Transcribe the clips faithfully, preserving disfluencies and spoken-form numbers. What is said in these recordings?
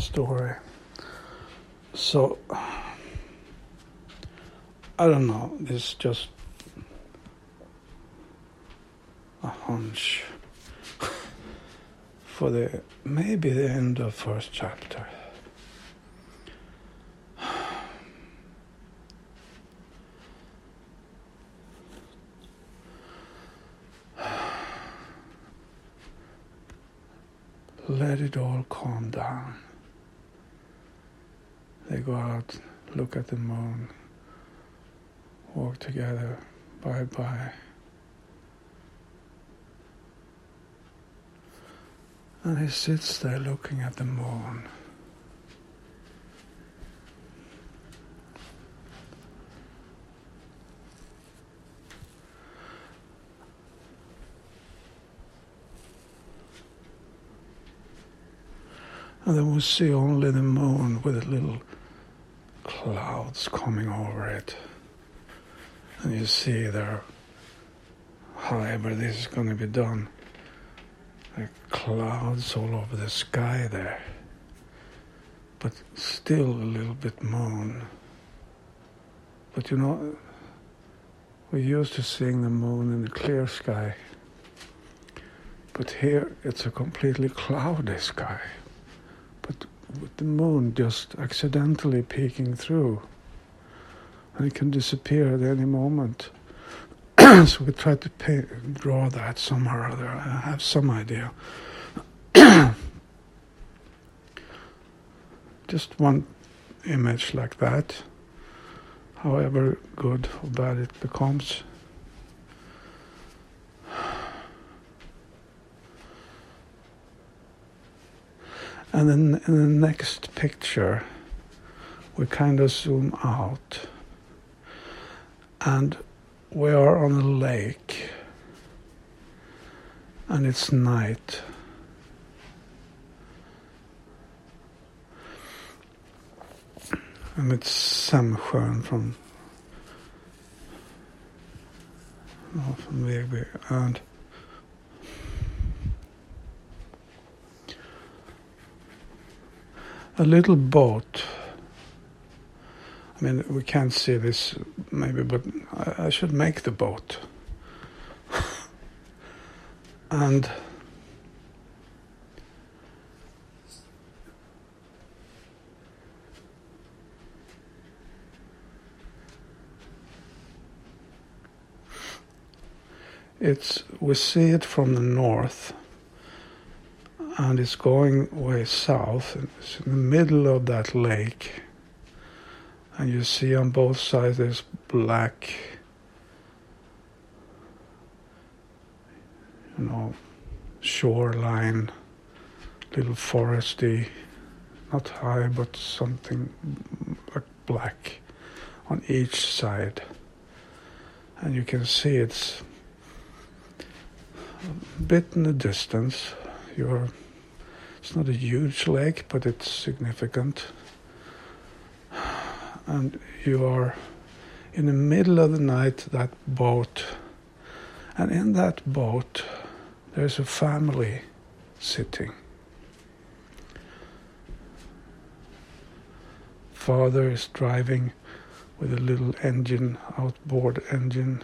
story. So, I don't know, this is just a hunch for the maybe the end of first chapter. Let it all calm down. They go out, look at the moon, walk together, bye-bye. And he sits there looking at the moon. And then we see only the moon with little clouds coming over it. And you see there, however this is going to be done, there are clouds all over the sky there. But still a little bit moon. But you know, we're used to seeing the moon in the clear sky. But here it's a completely cloudy sky. But with the moon just accidentally peeking through. And it can disappear at any moment. So we try to pay, draw that somehow or other. I have some idea. Just one image like that. However good or bad it becomes. And then in the next picture, we kind of zoom out. And we are on a lake. And it's night. And it's Sämsjön from, oh, from Vegby. And a little boat. I mean, we can't see this maybe, but I, I should make the boat. And it's we see it from the north. And it's going way south. It's in the middle of that lake. And you see on both sides there's black, you know, shoreline, little foresty, not high, but something like black on each side. And you can see it's a bit in the distance. You're It's not a huge lake, but it's significant. And you are in the middle of the night, that boat. And in that boat, there's a family sitting. Father is driving with a little engine, outboard engine.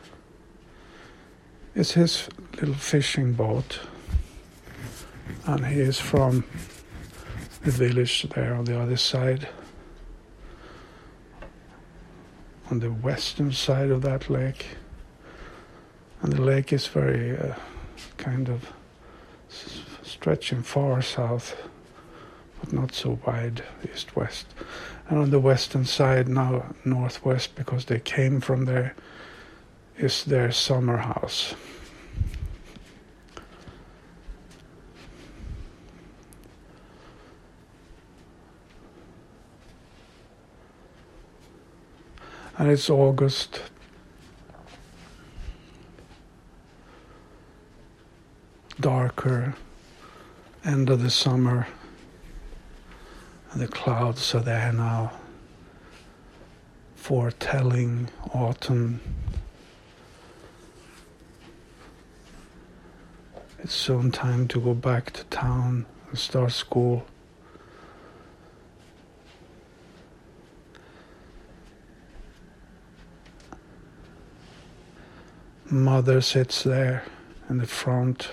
It's his little fishing boat. And he is from the village there on the other side, on the western side of that lake. And the lake is very uh, kind of s- stretching far south, but not so wide, east-west. And on the western side, now northwest, because they came from there, is their summer house. And it's August. Darker, end of the summer. And the clouds are there now, foretelling autumn. It's soon time to go back to town and start school. Mother sits there in the front.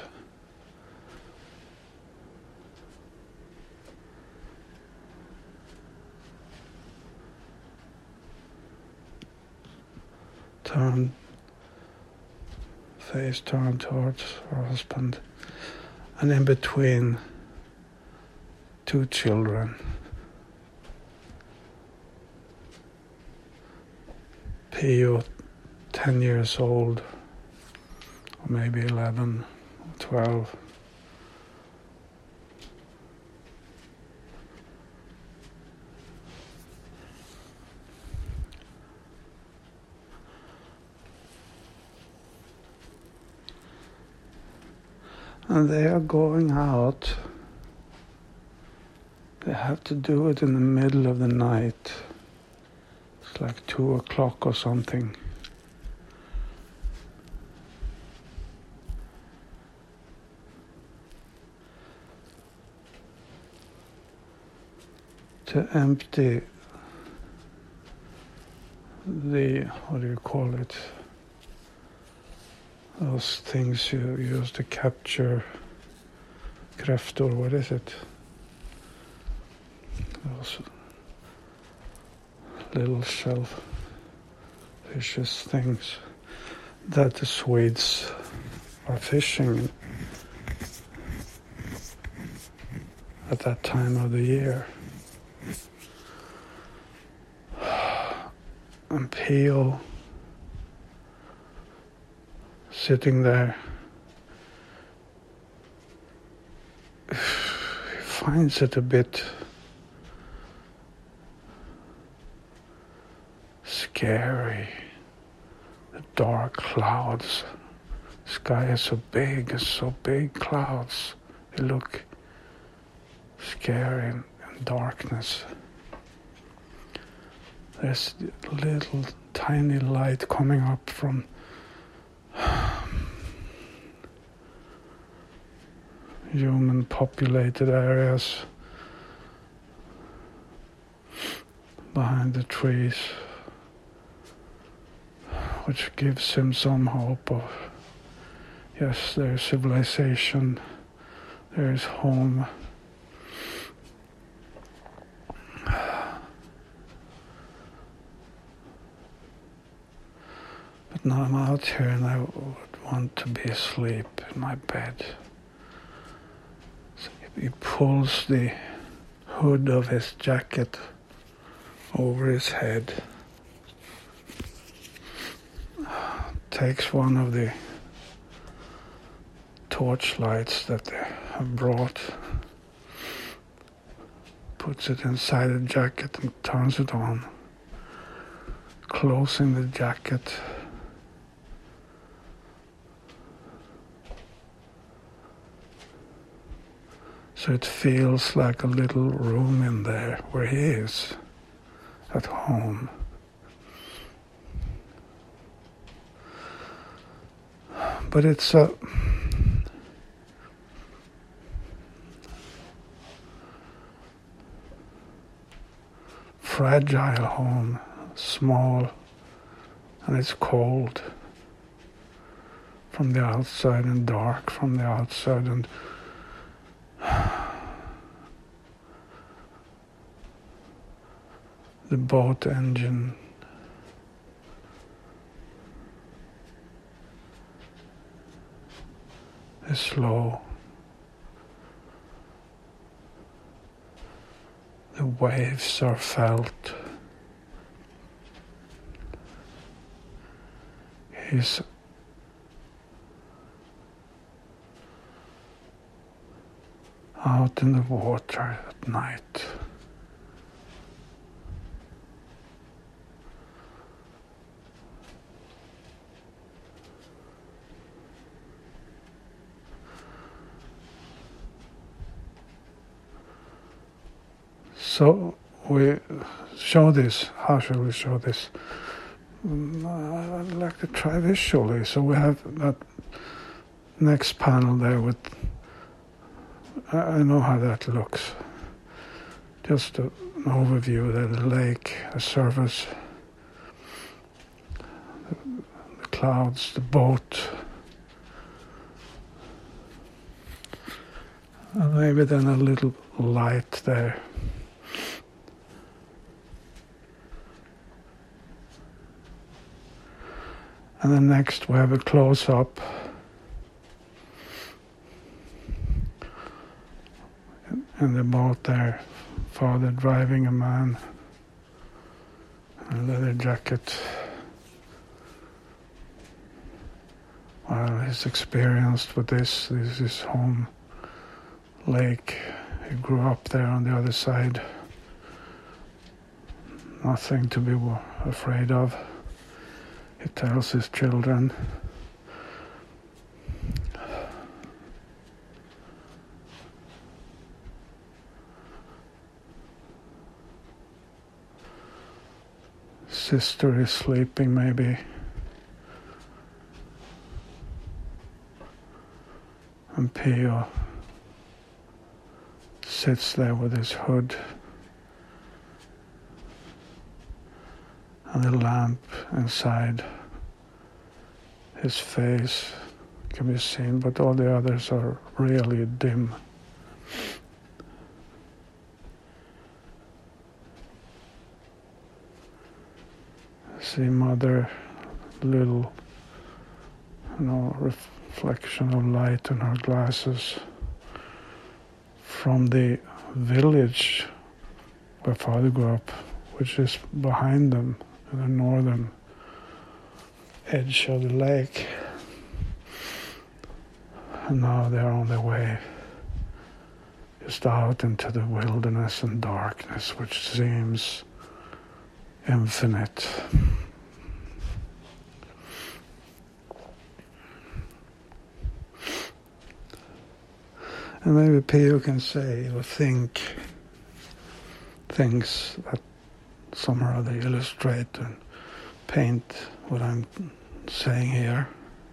Turn, face turned towards her husband, and in between, two children. Pio, ten years old, or maybe eleven, twelve. And they are going out. They have to do it in the middle of the night. It's like two o'clock or something. To empty the, what do you call it? Those things you use to capture kräftor, what is it? Those little shellfishes things that the Swedes are fishing at that time of the year. And Pio, sitting there, he finds it a bit scary. The dark clouds. The sky is so big, it's so big clouds. They look scary in, in darkness. There's a little tiny light coming up from human populated areas behind the trees, which gives him some hope of, yes, there's civilization, there's home. But now I'm out here and I would want to be asleep in my bed. So he pulls the hood of his jacket over his head, takes one of the torch lights that they have brought, puts it inside the jacket and turns it on, closing the jacket. So it feels like a little room in there where he is at home. But it's a fragile home, small, and it's cold from the outside and dark from the outside, and the boat engine is slow. The waves are felt. He's out in the water at night. So we show this. How shall we show this? I'd like to try visually. So we have that next panel there with, I know how that looks. Just an overview there, the lake, the surface, the clouds, the boat. And maybe then a little light there. And then next we have a close-up. In the boat there, father driving a man in a leather jacket. Well, he's experienced with this. This is his home lake. He grew up there on the other side. Nothing to be afraid of. He tells his children. Sister is sleeping maybe. And Pio sits there with his hood and the lamp inside. His face can be seen, but all the others are really dim. See mother, little, you know, reflection of light in her glasses from the village where father grew up, which is behind them in the northern edge of the lake. And now they're on their way just out into the wilderness and darkness, which seems infinite. And maybe Pio can say or think things that some or other illustrate and paint what I'm saying here.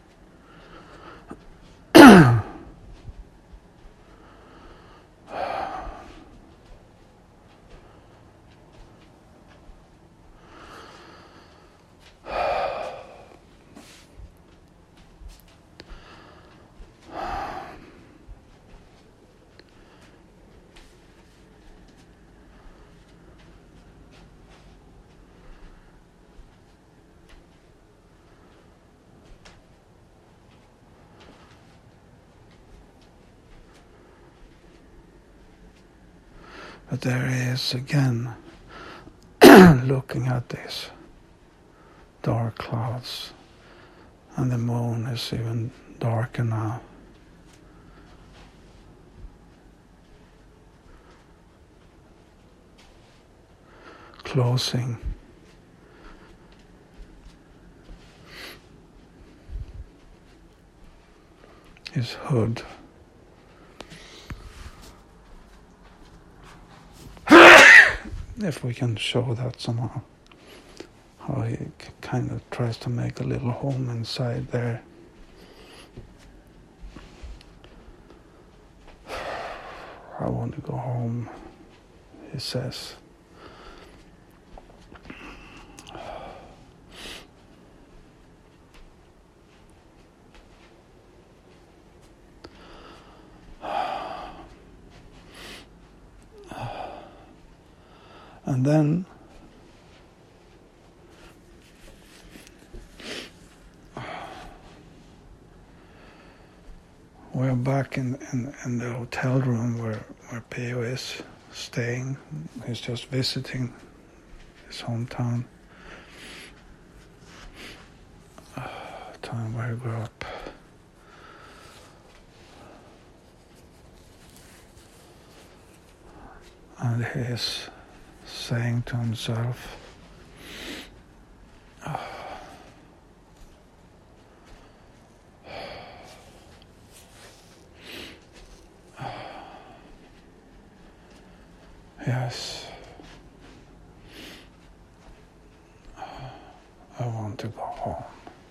But there he is again, looking at these dark clouds, and the moon is even darker now. Closing his hood. If we can show that somehow, how he kind of tries to make a little home inside there. I want to go home, he says. And then we're back in, in, in the hotel room where, where Pio is staying. He's just visiting his hometown, uh, town where he grew up. And he is saying to himself, oh, yes, I want to go home.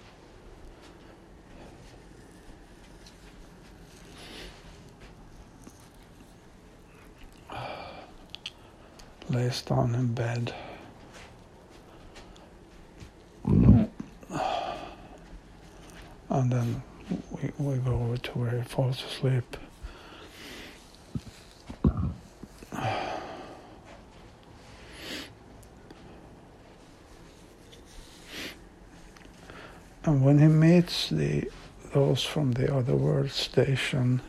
Lays down in bed. and then we, we go over to where he falls asleep. And when he meets the those from the other world station,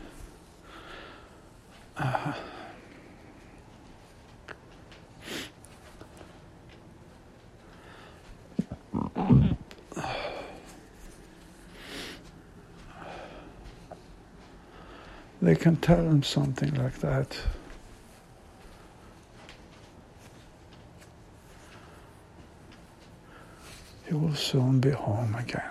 uh, they can tell him something like that. He will soon be home again.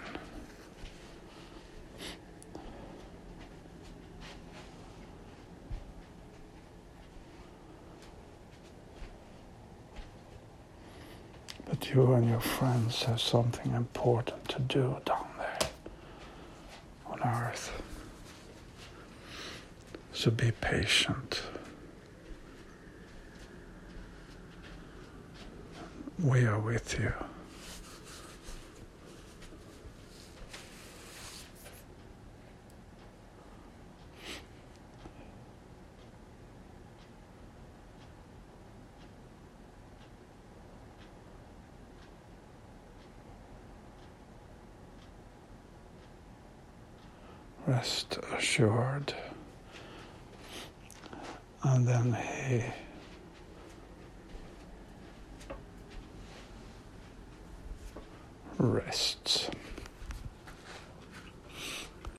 But you and your friends have something important to do down there on Earth. So be patient. We are with you. Rest assured. And then he rests.